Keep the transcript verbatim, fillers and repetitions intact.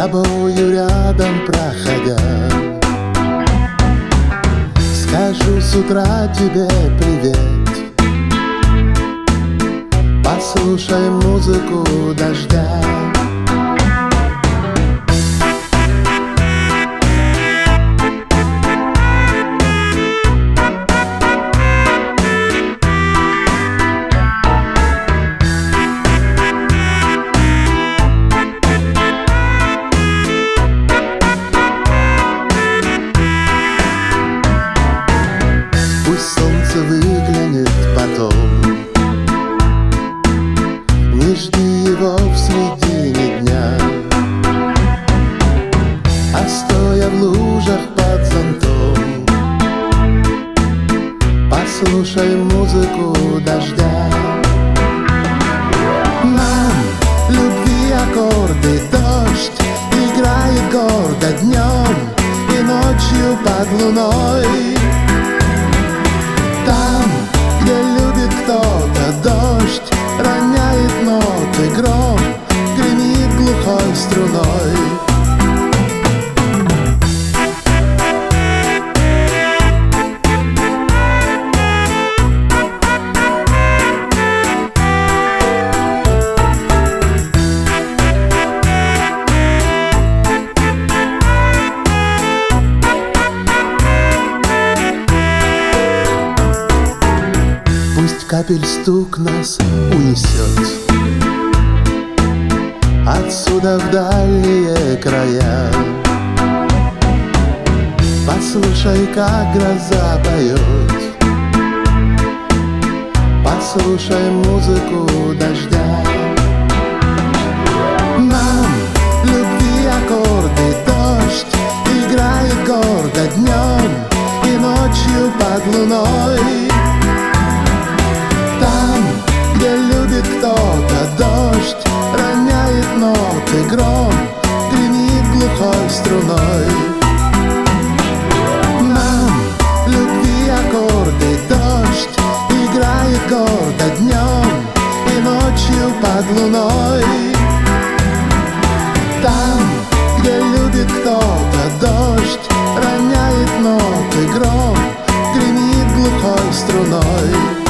тобою рядом проходя, скажу с утра тебе привет. Послушай музыку дождя. Пусть солнце выглянет потом, не жди его в середине дня, а стоя в лужах под зонтом, послушай музыку дождя. Нам любви аккорды, дождь играет гордо днем и ночью под луной. Там, где любит кто-то, дождь роняет ноты, гром гремит глухой струной. Пусть капель стук нас унесет отсюда в дальние края. Послушай, как гроза поет, послушай музыку дождя. Нам любви аккорды, дождь играет гордо днем и ночью под луной. Там, где любит кто-то, дождь роняет ноты, гром гремит глухой струной. Нам любви аккорды, дождь играет гордо днем и ночью под луной. Там, где любит кто-то, дождь роняет ноты, гром гремит глухой струной.